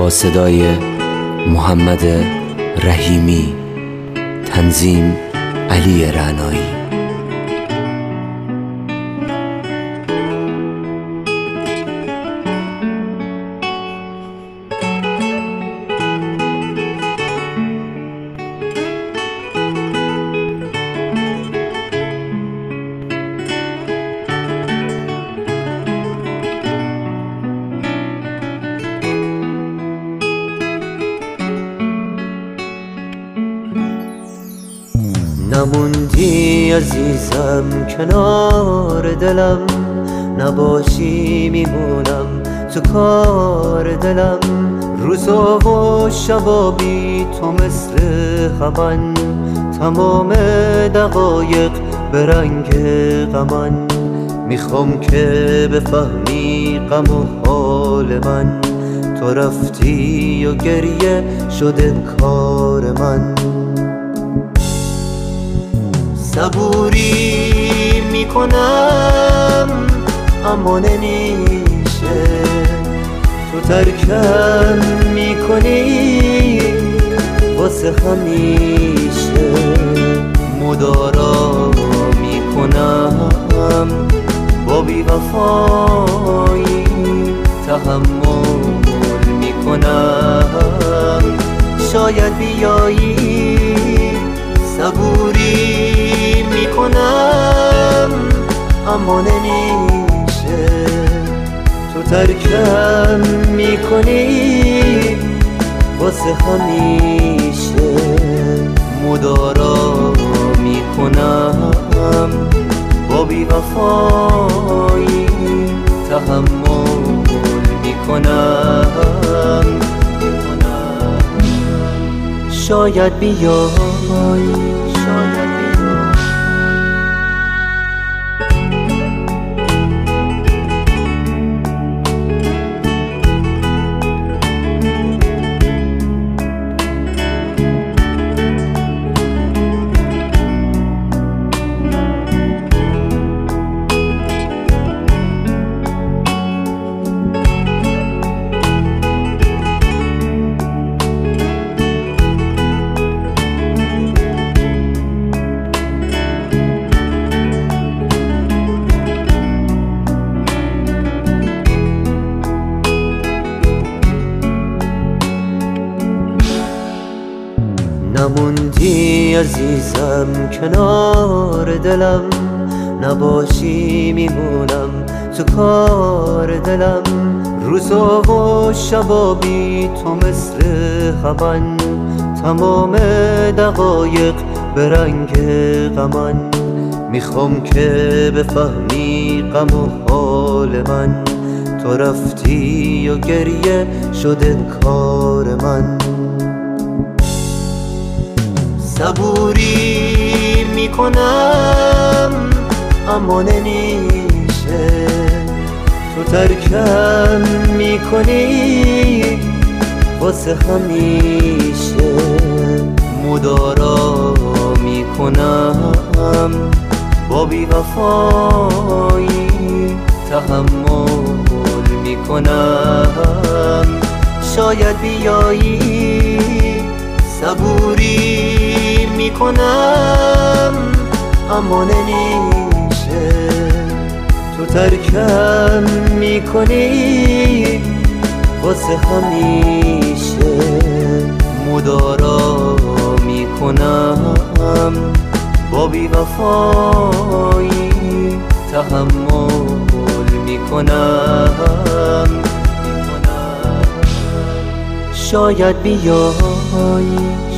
با صدای محمد رحیمی، تنظیم علی رعنایی. نموندی عزیزم کنار دلم، نباشی میمونم تو کار دلم. روزا و شبا بی تو مثل همان، تمام دقایق به رنگ غمن. میخوام که بفهمی غم و حال من، تو رفتی و گریه شده کار من. صبوری میکنم اما نمیشه، تو ترکم میکنی واسه همیشه. مدارا میکنم با بی‌وفایی، تحمل میکنم شاید بیایی. صبوری میکنم اما نمیشه، تو ترکم میکنی واسه همیشه. مدارا میکنم با بی‌وفایی، تحمل میکنم شاید بیایی، شاید بیایی. نموندی عزیزم کنار دلم، نباشی میمونم تو کار دلم. روزا و شبا بی تو مثل همان، تمام دقایق به رنگ غمن. میخوام که بفهمی غم و حال من، تو رفتی و گریه شده کار من. صبوری میکنم اما نمیشه، تو ترکم میکنی واسه همیشه. مدارا میکنم با بی‌وفایی، تحمل میکنم شاید بیایی. صبوری میکنم اما نمیشه، تو ترکم میکنی واسه همیشه. مدارا میکنم با بی‌وفایی، تحمل میکنم شاید بیایی.